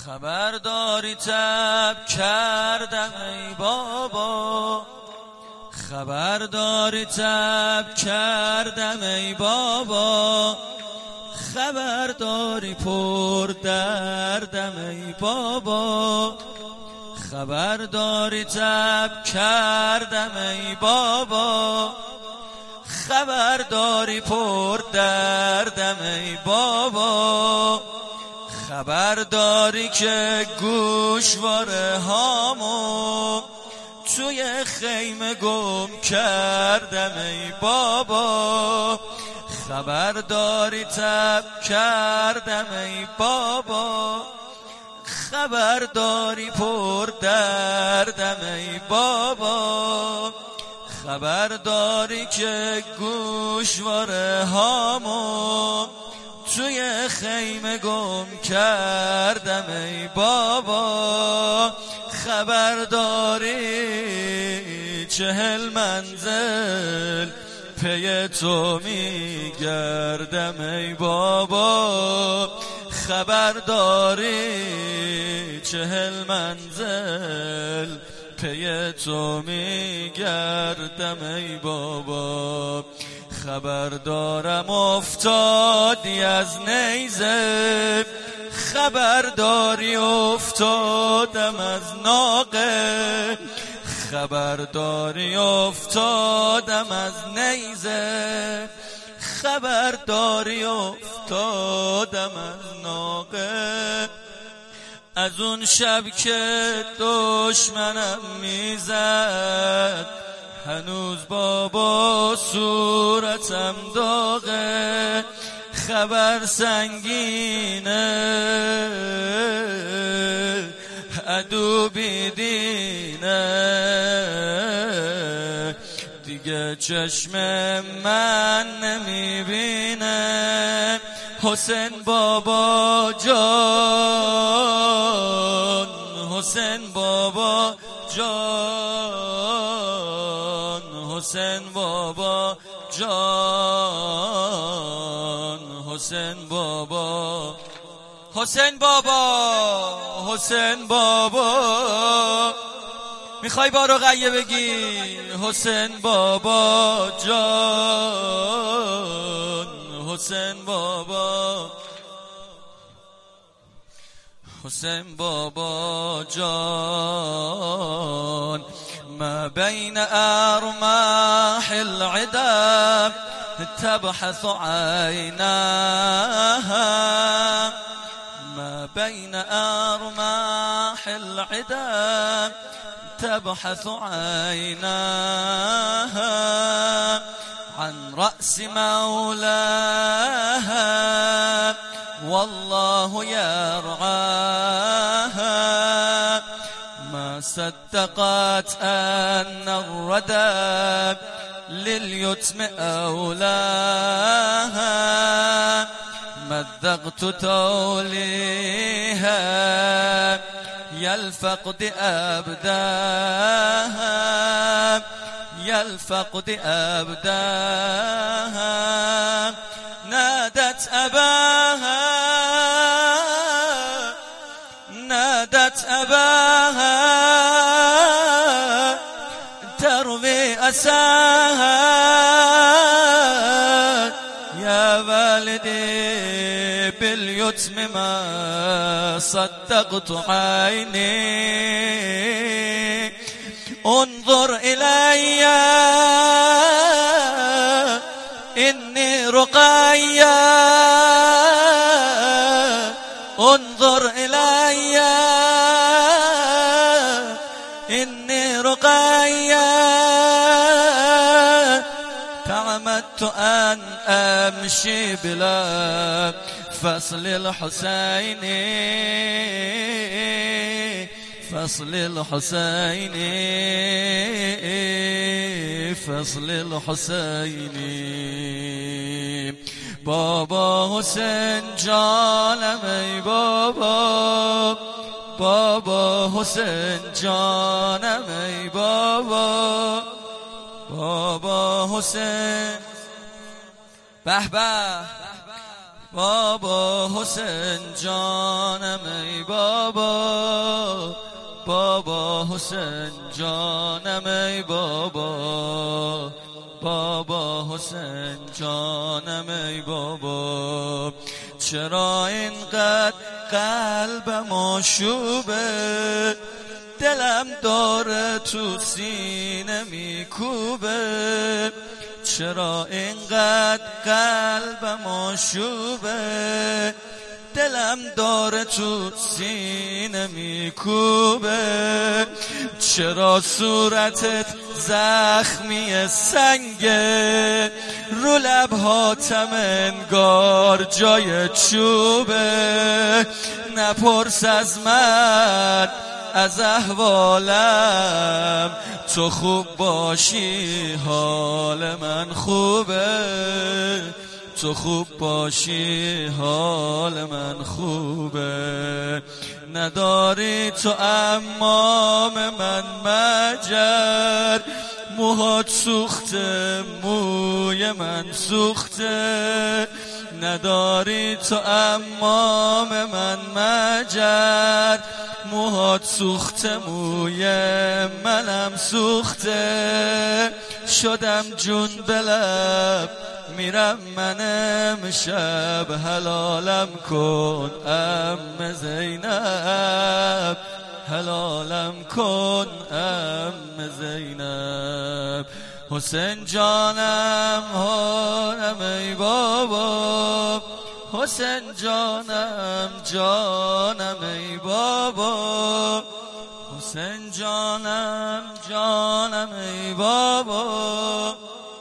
خبرداری تب کردم ای بابا، خبرداری تب کردم ای بابا، خبرداری پر دردم ای بابا، خبرداری تب کردم ای بابا، خبرداری پر دردم ای بابا، خبرداری که گوشواره هامو توی خیمه گم کردم ای بابا، خبرداری تب کردم ای بابا، خبرداری پر دردم ای بابا، خبرداری که گوشواره هامو توی خیمه گم کردم ای بابا، خبرداری 40 منزل پی تو میگردم ای بابا، خبرداری 40 منزل پی تو میگردم ای بابا، خبردارم افتادی از نیزه، خبرداری افتادم از ناقه، خبرداری افتادم از نیزه، خبرداری افتادم از ناقه، از اون شب که دشمنم میزد هنوز بابا صورتم داغه، خبر سنگینه عدو بیدینه، دیگه چشم من نمیبینه، حسین بابا جان، حسین بابا جان، حسین بابا جان، حسین بابا، حسین بابا، حسین بابا، میخوای با رقیه بگی حسین بابا جان، حسین بابا، حسین بابا جان، ما بين أرماح العدا تبحث عيناها، ما بين أرماح العدا تبحث عيناها عن رأس مولاها والله يرعاها، ما صدقت أن الردى لليتم أولاها، مذقت توليها يا الفقد أبداها، يا الفقد أبداها، نادت أباها، نادت أباها تروي أساها، يا والدي باليتم ما صدقت عيني، انظر إلي إني رقيا، انظر إلي إني رقيا، تعمدت أن أمشي بلا فصل الحسين، فصل الحسين، فصل الحسين، بابا حسین جانم ای بابا، بابا حسین جانم ای بابا، بابا حسین به به بابا حسین جانم ای بابا، بابا حسین جانم ای بابا، بابا حسین جانم ای بابا. چرا اینقدر قلبم آشوبه، دلم داره تو سینه میکوبه، چرا اینقدر قلبم آشوبه، دلم داره تو سینه میکوبه، چرا صورتت زخمی سنگه، رو لبهاتم انگار جای چوبه، نپرس از من از احوالم، تو خوب باشی حال من خوبه، تو خوب باشی حال من خوبه. نداری تو امام من مجر، موهات سوخته موی من سوخته، نداری تو امام من مجر، موهات سوخته موی منم سوخته، شدم جون بلب میرم من امشب، حلالم کن ام زینب، حلالم کن ام زینب. حسین جانم هانم ای بابا، حسین جانم جانم ای بابا، حسین جانم جانم ای بابا.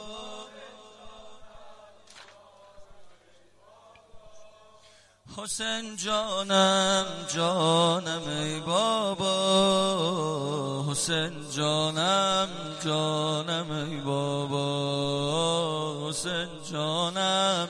حسین جانم جانم ای بابا، حسین جانم جانم ای بابا، حسین جانم.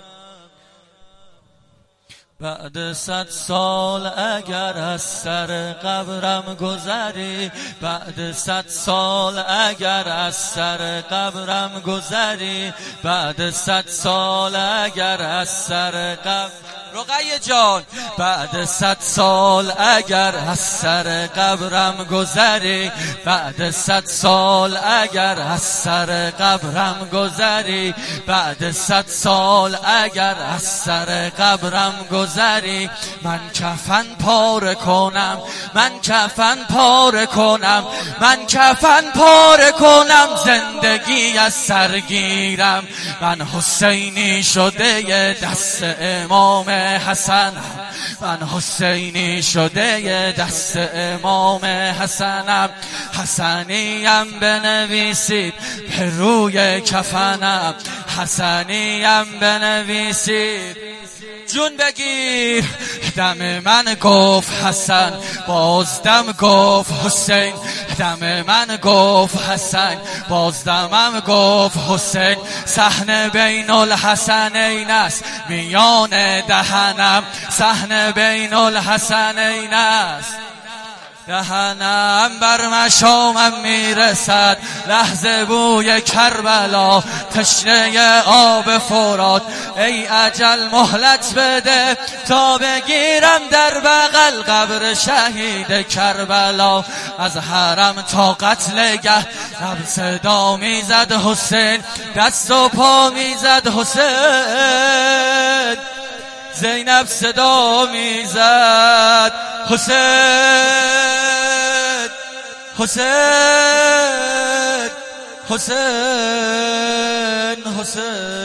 بعد 100 سال اگر از سر قبرم گذری، بعد 100 سال اگر از سر قبرم گذری، بعد 100 سال اگر از سر قبر رقیه جان، بعد 100 سال اگر از سر قبرم گذری، بعد 100 سال اگر از سر قبرم گذری، بعد 100 سال اگر از سر قبرم گذری، من کفن پاره کنم، من کفن پاره کنم، من کفن پاره کنم، زندگی از سرگیرم، من حسینی شده دست امام حسنم، من حسینی شده دست امام حسنم، حسنیم بنویسید به روی کفنم، حسنیم بنویسید. جون بگیر دم من گفت حسن، بازدم گفت حسین، دم من گفت حسن، بازدمم گفت حسین، صحن بین الحسنین است میان دهنم، صحن بین الحسنین است دهنم، بر مشامم میرسد لحظه بوی کربلا، تشنه آب فرات، ای اجل مهلت بده تا بگیرم در بغل قبر شهید کربلا، از حرم تا قتلگه لب صدا میزد حسین، دست و پا میزد حسین، زینب صدا میزد حسین، حسین، حسین، حسین.